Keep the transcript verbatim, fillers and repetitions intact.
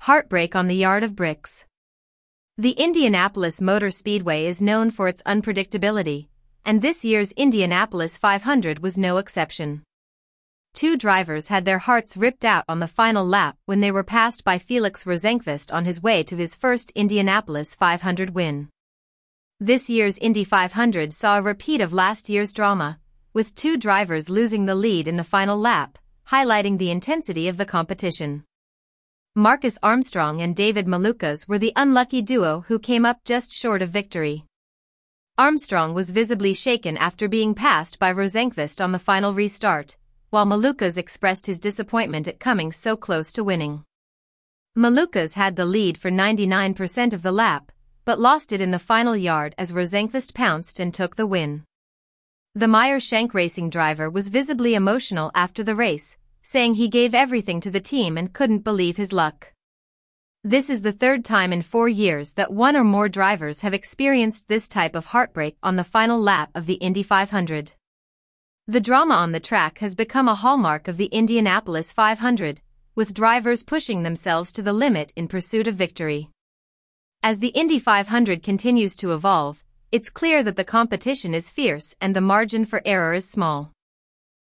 Heartbreak on the Yard of Bricks. The Indianapolis Motor Speedway is known for its unpredictability, and this year's Indianapolis five hundred was no exception. Two drivers had their hearts ripped out on the final lap when they were passed by Felix Rosenqvist on his way to his first Indianapolis five hundred win. This year's Indy five hundred saw a repeat of last year's drama, with two drivers losing the lead in the final lap, highlighting the intensity of the competition. Marcus Armstrong and David Malukas were the unlucky duo who came up just short of victory. Armstrong was visibly shaken after being passed by Rosenqvist on the final restart, while Malukas expressed his disappointment at coming so close to winning. Malukas had the lead for ninety-nine percent of the lap, but lost it in the final yard as Rosenqvist pounced and took the win. The Meyer Shank Racing driver was visibly emotional after the race, saying he gave everything to the team and couldn't believe his luck. This is the third time in four years that one or more drivers have experienced this type of heartbreak on the final lap of the Indy five hundred. The drama on the track has become a hallmark of the Indianapolis five hundred, with drivers pushing themselves to the limit in pursuit of victory. As the Indy five hundred continues to evolve, it's clear that the competition is fierce and the margin for error is small.